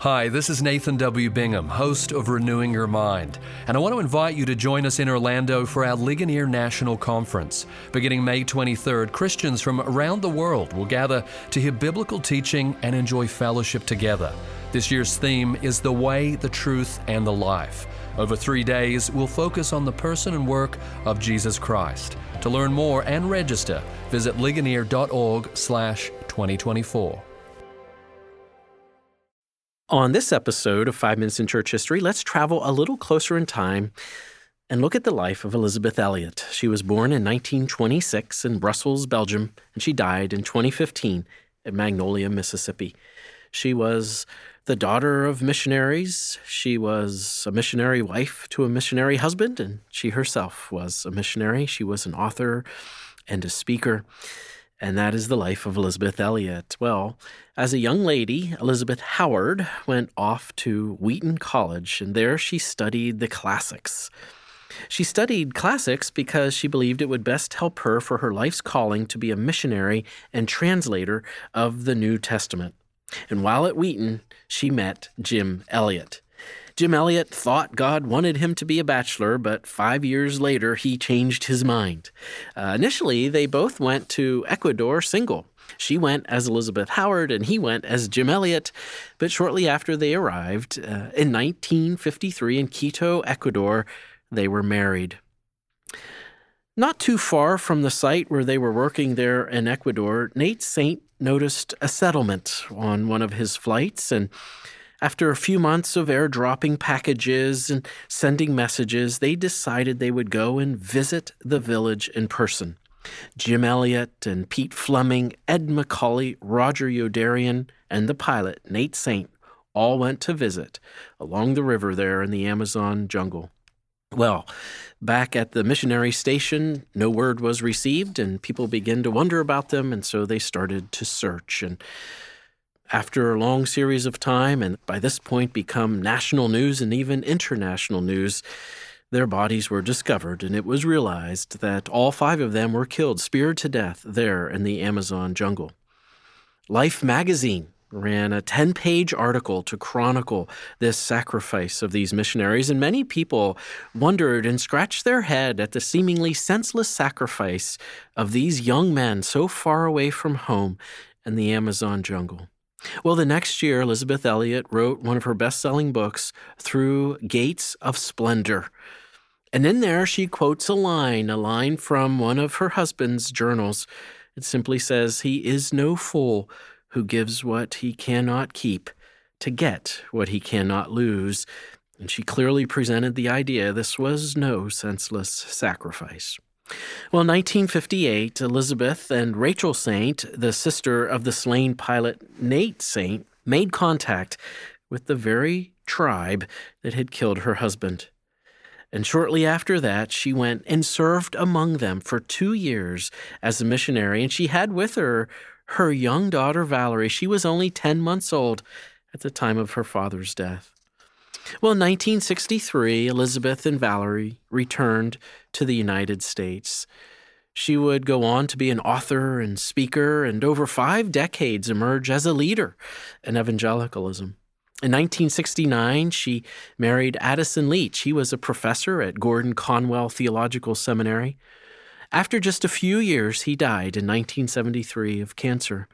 Hi, this is Nathan W. Bingham, host of Renewing Your Mind, and I want to invite you to join us in Orlando for our Ligonier National Conference. Beginning May 23rd, Christians from around the world will gather to hear biblical teaching and enjoy fellowship together. This year's theme is The Way, the Truth, and the Life. Over 3 days, we'll focus on the person and work of Jesus Christ. To learn more and register, visit ligonier.org/2024. On this episode of 5 Minutes in Church History, let's travel a little closer in time and look at the life of Elisabeth Elliot. She was born in 1926 in Brussels, Belgium, and she died in 2015 at Magnolia, Mississippi. She was the daughter of missionaries. She was a missionary wife to a missionary husband, and she herself was a missionary. She was an author and a speaker. And that is the life of Elisabeth Elliot. Well, as a young lady, Elizabeth Howard went off to Wheaton College, and there she studied the classics. She studied classics because she believed it would best help her for her life's calling to be a missionary and translator of the New Testament. And while at Wheaton, she met Jim Elliot. Jim Elliot thought God wanted him to be a bachelor, but 5 years later, he changed his mind. Initially, they both went to Ecuador single. She went as Elizabeth Howard, and he went as Jim Elliot. But shortly after they arrived, in 1953 in Quito, Ecuador, they were married. Not too far from the site where they were working there in Ecuador, Nate Saint noticed a settlement on one of his flights, and after a few months of airdropping packages and sending messages, they decided they would go and visit the village in person. Jim Elliot and Pete Fleming, Ed McCauley, Roger Youderian, and the pilot, Nate Saint, all went to visit along the river there in the Amazon jungle. Well, back at the missionary station, no word was received, and people began to wonder about them, and so they started to search. And after a long series of time, and by this point become national news and even international news, their bodies were discovered, and it was realized that all 5 of them were killed, speared to death there in the Amazon jungle. Life magazine ran a 10-page article to chronicle this sacrifice of these missionaries, and many people wondered and scratched their head at the seemingly senseless sacrifice of these young men so far away from home in the Amazon jungle. Well, the next year, Elisabeth Elliot wrote one of her best-selling books, Through Gates of Splendor. And in there, she quotes a line from one of her husband's journals. It simply says, "He is no fool who gives what he cannot keep to get what he cannot lose." And she clearly presented the idea this was no senseless sacrifice. Well, in 1958, Elizabeth and Rachel Saint, the sister of the slain pilot Nate Saint, made contact with the very tribe that had killed her husband. And shortly after that, she went and served among them for 2 years as a missionary, and she had with her her young daughter Valerie. She was only 10 months old at the time of her father's death. Well, in 1963, Elizabeth and Valerie returned to the United States. She would go on to be an author and speaker, and over 5 decades emerge as a leader in evangelicalism. In 1969, she married Addison Leach. He was a professor at Gordon Conwell Theological Seminary. After just a few years, he died in 1973 of cancer.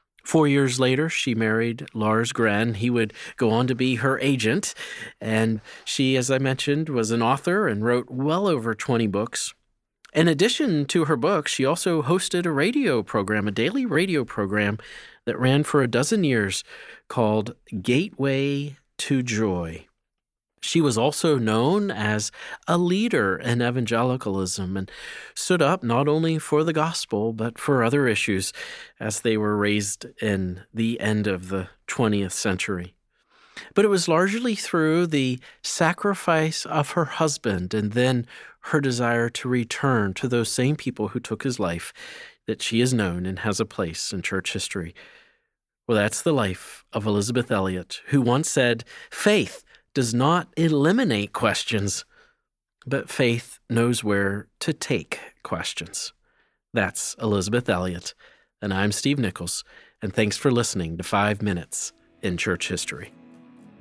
4 years later, she married Lars Gren. He would go on to be her agent, and she, as I mentioned, was an author and wrote well over 20 books. In addition to her books, she also hosted a radio program, a daily radio program that ran for a dozen years called Gateway to Joy. She was also known as a leader in evangelicalism and stood up not only for the gospel, but for other issues as they were raised in the end of the 20th century. But it was largely through the sacrifice of her husband and then her desire to return to those same people who took his life that she is known and has a place in church history. Well, that's the life of Elisabeth Elliot, who once said, "Faith does not eliminate questions, but faith knows where to take questions." That's Elisabeth Elliot, and I'm Steve Nichols, and thanks for listening to 5 Minutes in Church History.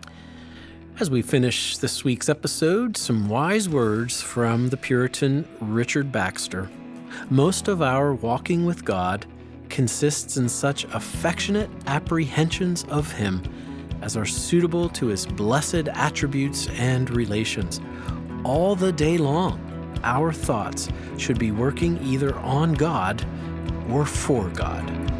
As we finish this week's episode, some wise words from the Puritan Richard Baxter. Most of our walking with God consists in such affectionate apprehensions of Him as are suitable to His blessed attributes and relations. All the day long, our thoughts should be working either on God or for God.